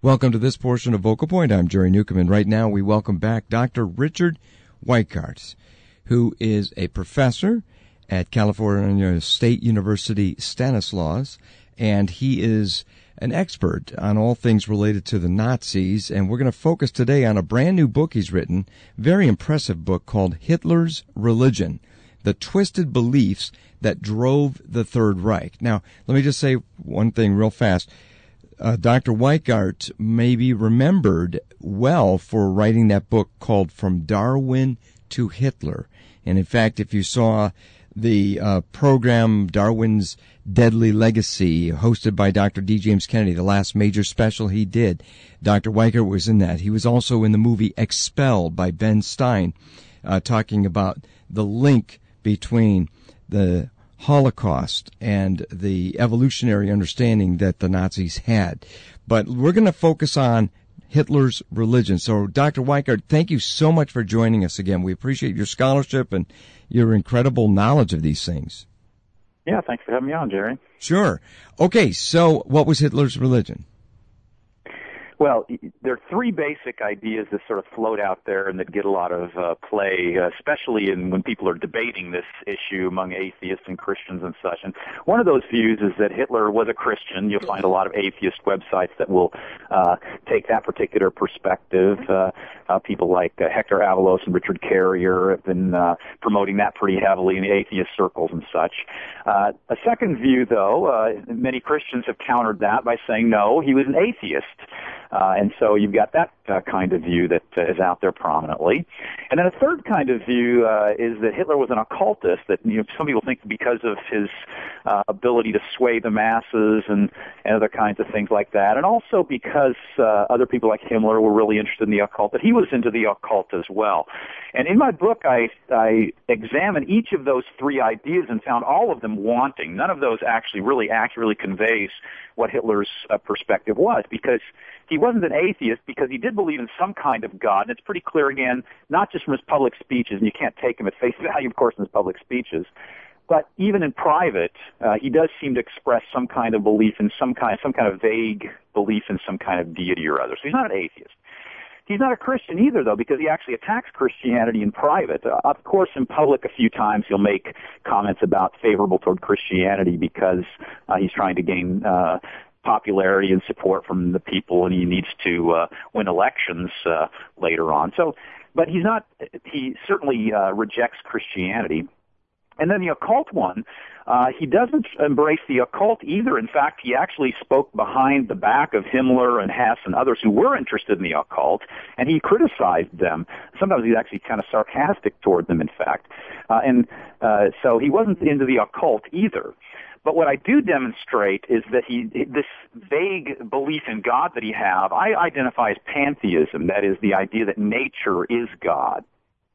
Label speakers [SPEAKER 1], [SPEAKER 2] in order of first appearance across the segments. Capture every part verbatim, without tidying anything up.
[SPEAKER 1] Welcome to this portion of Vocal Point. I'm Jerry Newcomb, and right now we welcome back Doctor Richard Weikart, who is a professor at California State University Stanislaus, and he is an expert on all things related to the Nazis, and we're going to focus today on a brand new book he's written, very impressive book called Hitler's Religion, The Twisted Beliefs That Drove the Third Reich. Now, let me just say one thing real fast. Uh, Doctor Weikart may be remembered well for writing that book called From Darwin to Hitler. And in fact, if you saw the uh, program Darwin's Deadly Legacy, hosted by Doctor D. James Kennedy, the last major special he did, Doctor Weikart was in that. He was also in the movie Expelled by Ben Stein, uh, talking about the link between the Holocaust and the evolutionary understanding that the Nazis had. But we're going to focus on Hitler's religion. So, Doctor Weikart, thank you so much for joining us again. We appreciate your scholarship and your incredible knowledge of these things.
[SPEAKER 2] Yeah, thanks for having me on, Jerry.
[SPEAKER 1] Sure. Okay, so what was Hitler's religion?
[SPEAKER 2] Well, there are three basic ideas that sort of float out there and that get a lot of uh, play, uh, especially in, when people are debating this issue among atheists and Christians and such. And one of those views is that Hitler was a Christian. You'll find a lot of atheist websites that will uh, take that particular perspective. Uh, uh, people like uh, Hector Avalos and Richard Carrier have been uh, promoting that pretty heavily in the atheist circles and such. Uh, a second view, though, uh, many Christians have countered that by saying, no, he was an atheist. Uh, and so you've got that uh, kind of view that uh, is out there prominently. And then a third kind of view uh, is that Hitler was an occultist, that you know, some people think because of his uh, ability to sway the masses and, and other kinds of things like that, and also because uh, other people like Himmler were really interested in the occult, that he was into the occult as well. And in my book, I, I examine each of those three ideas and found all of them wanting. None of those actually really accurately conveys what Hitler's uh, perspective was, because he wasn't an atheist, because he did believe in some kind of God, and it's pretty clear, again, not just from his public speeches, and you can't take him at face value, of course, in his public speeches, but even in private, uh, he does seem to express some kind of belief in some kind, some kind of vague belief in some kind of deity or other. So he's not an atheist. He's not a Christian either, though, because he actually attacks Christianity in private. Uh, of course, in public, a few times he'll make comments about favorable toward Christianity because uh, he's trying to gain uh, popularity and support from the people, and he needs to uh, win elections uh, later on. So, but he's not. He certainly uh, rejects Christianity. And then the occult one, uh, he doesn't embrace the occult either. In fact, he actually spoke behind the back of Himmler and Hess and others who were interested in the occult, and he criticized them. Sometimes he's actually kind of sarcastic toward them, in fact. Uh, and uh, so he wasn't into the occult either. But what I do demonstrate is that he, this vague belief in God that he have, I identify as pantheism. That is the idea that nature is God.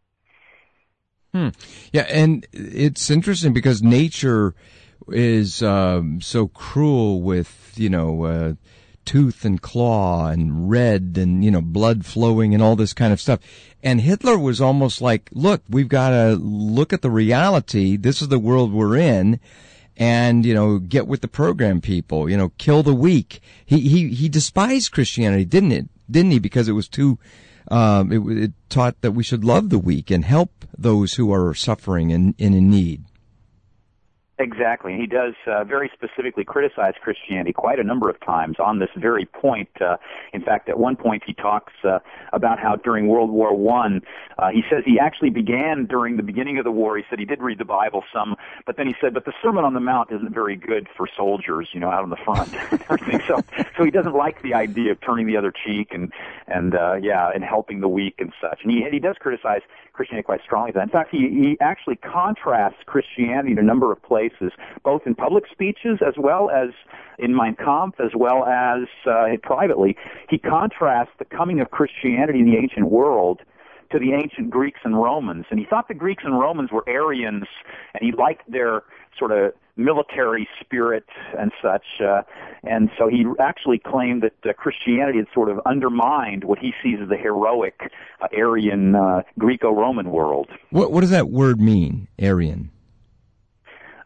[SPEAKER 1] Hmm. Yeah, and it's interesting because nature is um, so cruel with, you know, uh, tooth and claw and red and, you know, blood flowing and all this kind of stuff. And Hitler was almost like, look, we've got to look at the reality. This is the world we're in. And, you know, get with the program, people, you know, kill the weak. He, he, he despised Christianity, didn't it? Didn't he? Because it was too, um, it, it taught that we should love the weak and help those who are suffering and, and in need.
[SPEAKER 2] Exactly. He does uh, very specifically criticize Christianity quite a number of times on this very point. Uh, in fact, at one point he talks uh, about how during World War One, uh, he says he actually began during the beginning of the war. He said he did read the Bible some, but then he said, but the Sermon on the Mount isn't very good for soldiers, you know, out on the front. so, so he doesn't like the idea of turning the other cheek and, and uh, yeah, and helping the weak and such. And he, he does criticize Christianity quite strongly. In fact, he, he actually contrasts Christianity in a number of places, both in public speeches as well as in Mein Kampf, as well as uh, privately. He contrasts the coming of Christianity in the ancient world to the ancient Greeks and Romans. And he thought the Greeks and Romans were Aryans, and he liked their sort of military spirit and such. Uh, and so he actually claimed that uh, Christianity had sort of undermined what he sees as the heroic uh, Aryan uh, Greco-Roman world.
[SPEAKER 1] What, what does that word mean, Aryan?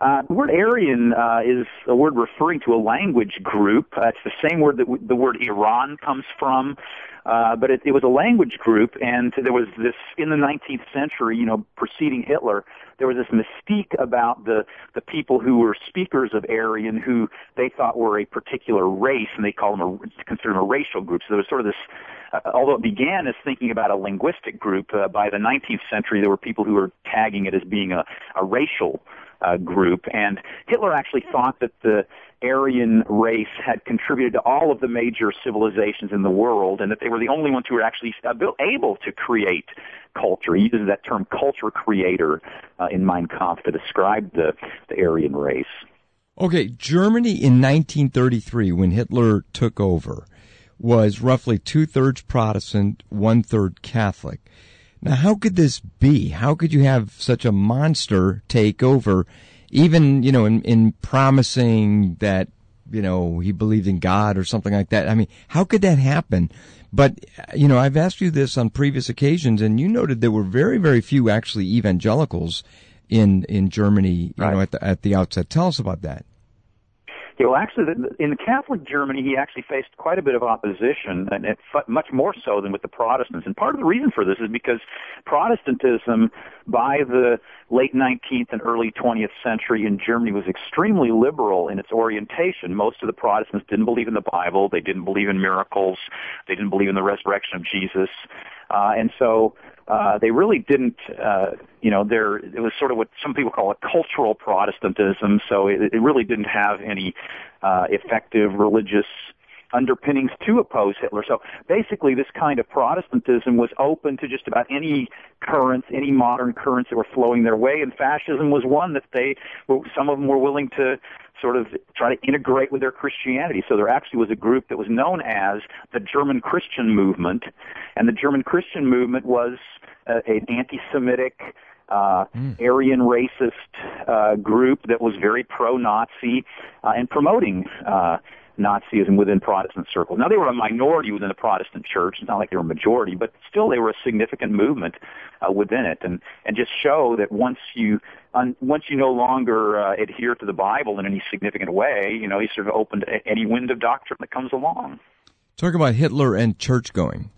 [SPEAKER 2] Uh, the word Aryan uh, is a word referring to a language group. Uh, it's the same word that w- the word Iran comes from. Uh, but it, it was a language group, and there was this, in the nineteenth century, you know, preceding Hitler, there was this mystique about the, the people who were speakers of Aryan who they thought were a particular race, and they called them a, considered them a racial group. So there was sort of this, uh, although it began as thinking about a linguistic group, uh, by the nineteenth century there were people who were tagging it as being a, a racial uh, group. And Hitler actually thought that the Aryan race had contributed to all of the major civilizations in the world, and that they were the only ones who were actually able to create culture. He uses that term culture creator uh, in Mein Kampf to describe the, the Aryan race.
[SPEAKER 1] Okay, Germany in nineteen thirty-three, when Hitler took over, was roughly two-thirds Protestant, one-third Catholic. Now, how could this be? How could you have such a monster take over, even, you know, in, in promising that, you know, he believed in God or something like that? I mean, how could that happen? But, you know, I've asked you this on previous occasions, and you noted there were very, very few actually evangelicals in, in Germany, you
[SPEAKER 2] right.
[SPEAKER 1] know, at the, at the outset. Tell us about that.
[SPEAKER 2] Yeah, well, actually, in Catholic Germany, he actually faced quite a bit of opposition, and it, much more so than with the Protestants. And part of the reason for this is because Protestantism, by the late nineteenth and early twentieth century in Germany, was extremely liberal in its orientation. Most of the Protestants didn't believe in the Bible. They didn't believe in miracles. They didn't believe in the resurrection of Jesus. Uh, and so uh, they really didn't, uh, you know, there, it was sort of what some people call a cultural Protestantism, so it, it really didn't have any uh, effective religious underpinnings to oppose Hitler. So basically this kind of Protestantism was open to just about any currents, any modern currents that were flowing their way, and fascism was one that they, some of them were willing to sort of try to integrate with their Christianity. So there actually was a group that was known as the German Christian Movement, and the German Christian Movement was uh, an anti-Semitic, uh, mm. Aryan racist uh, group that was very pro-Nazi uh, and promoting uh, Nazism within Protestant circles. Now, they were a minority within the Protestant church. It's not like they were a majority, but still they were a significant movement uh, within it, and, and just show that once you un, once you no longer uh, adhere to the Bible in any significant way, you know, you sort of open to any wind of doctrine that comes along.
[SPEAKER 1] Talk about Hitler and church-going.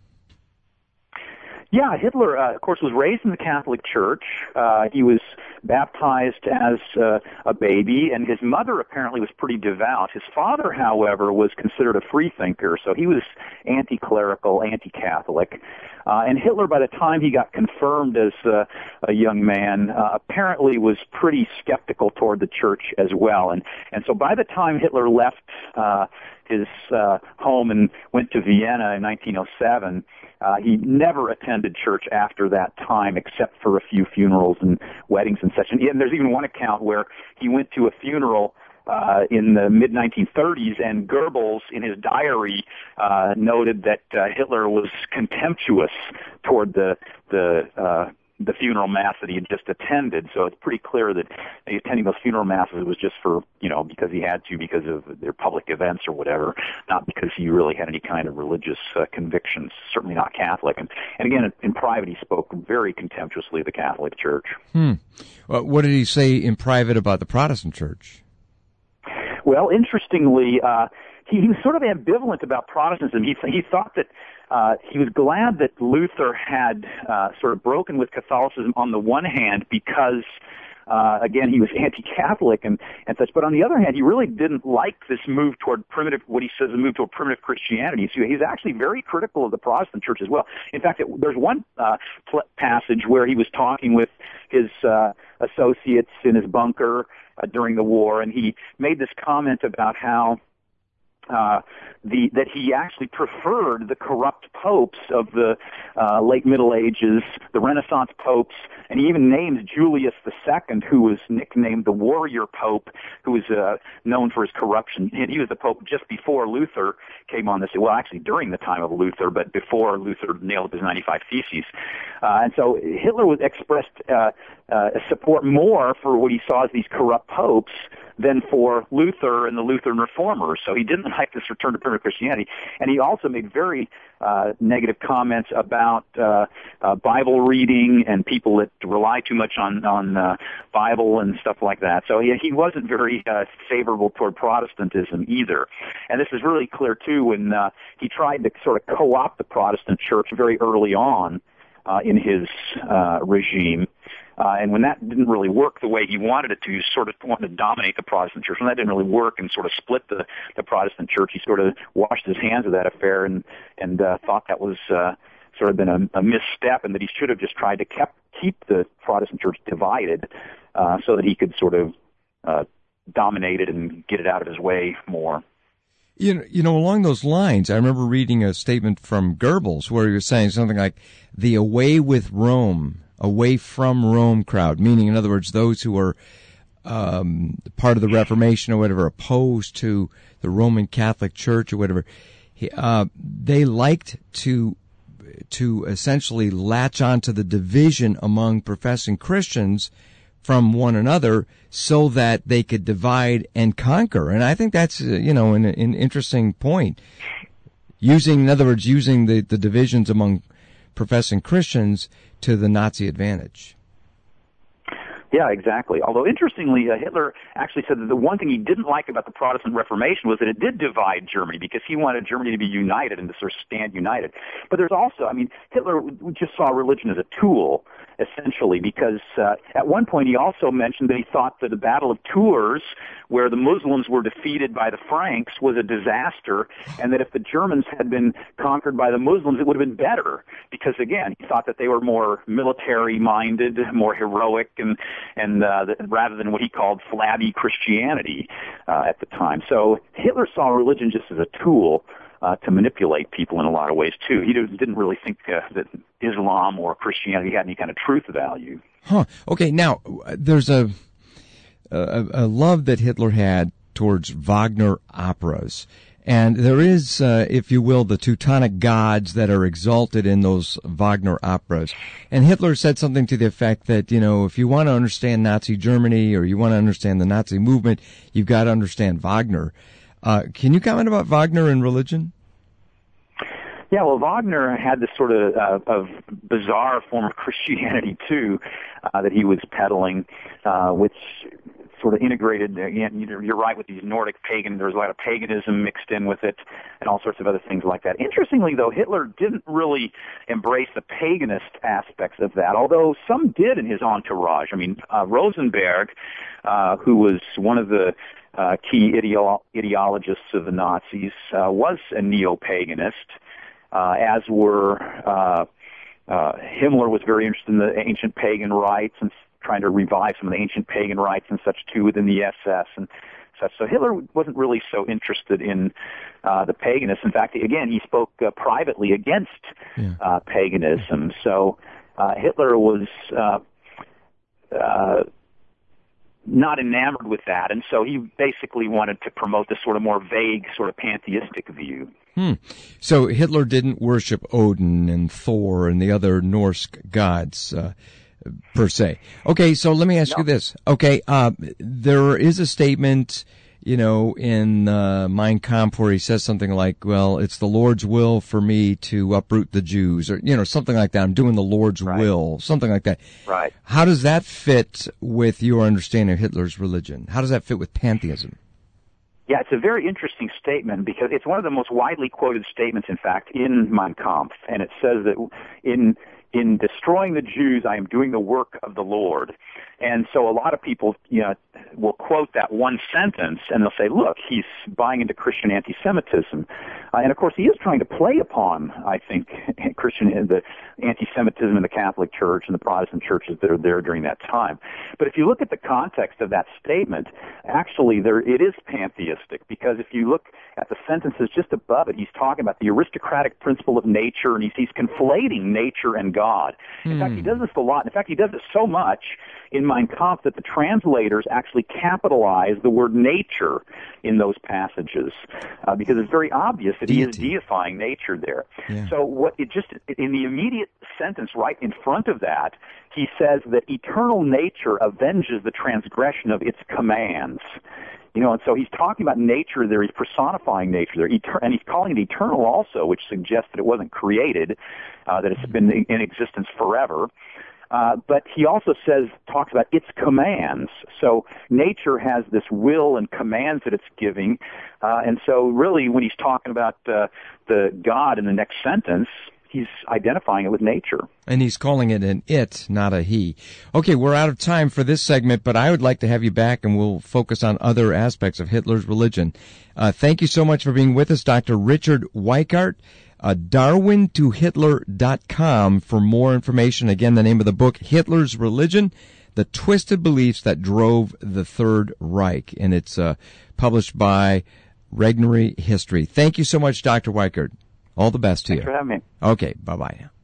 [SPEAKER 2] Yeah, Hitler, uh, of course, was raised in the Catholic Church. Uh, he was baptized as uh, a baby, and his mother apparently was pretty devout. His father, however, was considered a freethinker, so he was anti-clerical, anti-Catholic. Uh, and Hitler, by the time he got confirmed as uh, a young man, uh, apparently was pretty skeptical toward the church as well. And, and so by the time Hitler left uh, his uh, home and went to Vienna in nineteen oh seven, Uh, he never attended church after that time, except for a few funerals and weddings and such. And, and there's even one account where he went to a funeral uh, in the mid nineteen thirties, and Goebbels, in his diary, uh, noted that uh, Hitler was contemptuous toward the the uh, the funeral mass that he had just attended. So it's pretty clear that attending those funeral masses was just for, you know, because he had to, because of their public events or whatever, not because he really had any kind of religious uh, convictions, certainly not Catholic. And, and again, in, in private, he spoke very contemptuously of the Catholic Church.
[SPEAKER 1] Hmm. Well, what did he say in private about the Protestant Church?
[SPEAKER 2] Well, interestingly, uh, he, he was sort of ambivalent about Protestantism. He, he thought that Uh, he was glad that Luther had uh, sort of broken with Catholicism on the one hand because, uh, again, he was anti-Catholic and, and such. But on the other hand, he really didn't like this move toward primitive, what he says, a move toward primitive Christianity. So he's actually very critical of the Protestant church as well. In fact, it, there's one uh, pl- passage where he was talking with his uh, associates in his bunker uh, during the war, and he made this comment about how Uh, the that he actually preferred the corrupt popes of the uh, late Middle Ages, the Renaissance popes, and he even named Julius the Second, who was nicknamed the Warrior Pope, who was uh, known for his corruption. He was the pope just before Luther came on the scene. Well, actually during the time of Luther, but before Luther nailed his ninety-five Theses. Uh, and so Hitler was expressed uh, uh, support more for what he saw as these corrupt popes than for Luther and the Lutheran reformers. So he didn't like this return to primitive Christianity. And he also made very uh, negative comments about uh, uh, Bible reading and people that rely too much on on uh, Bible and stuff like that. So he, he wasn't very uh, favorable toward Protestantism either. And this is really clear too when uh, he tried to sort of co-opt the Protestant church very early on uh, in his uh, regime. Uh, and when that didn't really work the way he wanted it to, he sort of wanted to dominate the Protestant church. When that didn't really work and sort of split the, the Protestant church, he sort of washed his hands of that affair and, and uh, thought that was uh, sort of been a, a misstep and that he should have just tried to kept, keep the Protestant church divided uh, so that he could sort of uh, dominate it and get it out of his way more.
[SPEAKER 1] You know, you know, along those lines, I remember reading a statement from Goebbels where he was saying something like, the away with Rome, away from Rome crowd, meaning, in other words, those who are um, part of the Reformation or whatever, opposed to the Roman Catholic Church or whatever, uh, they liked to to essentially latch onto the division among professing Christians from one another so that they could divide and conquer. And I think that's, uh, you know, an, an interesting point. Using, in other words, using the, the divisions among professing Christians to the Nazi advantage.
[SPEAKER 2] Yeah, exactly. Although, interestingly, uh, Hitler actually said that the one thing he didn't like about the Protestant Reformation was that it did divide Germany, because he wanted Germany to be united and to sort of stand united. But there's also, I mean, Hitler just saw religion as a tool, essentially, because uh, at one point he also mentioned that he thought that the Battle of Tours, where the Muslims were defeated by the Franks, was a disaster, and that if the Germans had been conquered by the Muslims, it would have been better, because, again, he thought that they were more military-minded, more heroic, and and uh, the, rather than what he called flabby Christianity uh, at the time. So Hitler saw religion just as a tool uh, to manipulate people in a lot of ways, too. He didn't really think uh, that Islam or Christianity had any kind of truth value.
[SPEAKER 1] Huh. Okay, now, there's a, a, a love that Hitler had towards Wagner operas. And there is, uh, if you will, the Teutonic gods that are exalted in those Wagner operas. And Hitler said something to the effect that, you know, if you want to understand Nazi Germany or you want to understand the Nazi movement, you've got to understand Wagner. Uh, can you comment about Wagner and religion?
[SPEAKER 2] Yeah, well, Wagner had this sort of, uh, of bizarre form of Christianity, too, uh, that he was peddling, uh, which sort of integrated, again, you're right, with these Nordic pagan, there was a lot of paganism mixed in with it and all sorts of other things like that. Interestingly, though, Hitler didn't really embrace the paganist aspects of that, although some did in his entourage. I mean, uh, Rosenberg, uh, who was one of the uh, key ideo- ideologists of the Nazis, uh, was a neo-paganist, uh, as were uh, uh, Himmler was very interested in the ancient pagan rites and trying to revive some of the ancient pagan rites and such, too, within the S S and such. So Hitler wasn't really so interested in uh, the paganists. In fact, again, he spoke uh, privately against yeah. uh, paganism. So uh, Hitler was uh, uh, not enamored with that, and so he basically wanted to promote this sort of more vague, sort of pantheistic view.
[SPEAKER 1] Hmm. So Hitler didn't worship Odin and Thor and the other Norse gods, uh, per se. Okay, so let me ask no. you this. Okay, uh, there is a statement, you know, in uh, Mein Kampf where he says something like, well, it's the Lord's will for me to uproot the Jews, or, you know, something like that. I'm doing the Lord's right. will, something like that.
[SPEAKER 2] Right.
[SPEAKER 1] How does that fit with your understanding of Hitler's religion? How does that fit with pantheism?
[SPEAKER 2] Yeah, it's a very interesting statement because it's one of the most widely quoted statements, in fact, in Mein Kampf. And it says that in in destroying the Jews, I am doing the work of the Lord. And so a lot of people, you know, will quote that one sentence and they'll say, look, he's buying into Christian anti-Semitism. Uh, and of course, he is trying to play upon, I think, Christian, the anti-Semitism in the Catholic Church and the Protestant churches that are there during that time. But if you look at the context of that statement, actually there, it is pantheistic, because if you look at the sentences just above it, he's talking about the aristocratic principle of nature, and he's, he's conflating nature and God. In hmm. fact, he does this a lot. In fact, he does it so much in Mein Kampf that the translators actually capitalize the word nature in those passages, uh, because it's very obvious that Deity. He is deifying nature there. Yeah. So what it just, in the immediate sentence right in front of that, he says that eternal nature avenges the transgression of its commands. You know, and so he's talking about nature there. He's personifying nature there, Eter- and he's calling it eternal also, which suggests that it wasn't created, uh, that it's been in existence forever. Uh, but he also says, talks about its commands. So nature has this will and commands that it's giving. Uh, and so really when he's talking about uh, the God in the next sentence, he's identifying it with nature.
[SPEAKER 1] And he's calling it an it, not a he. Okay, we're out of time for this segment, but I would like to have you back and we'll focus on other aspects of Hitler's religion. Uh, thank you so much for being with us, Doctor Richard Weikart. Uh, Darwin to Hitler dot com for more information. Again, the name of the book, Hitler's Religion, The Twisted Beliefs That Drove the Third Reich. And it's uh, published by Regnery History. Thank you so much, Doctor Weikart. All the best to
[SPEAKER 2] Thanks
[SPEAKER 1] you.
[SPEAKER 2] for having me.
[SPEAKER 1] Okay, bye-bye now.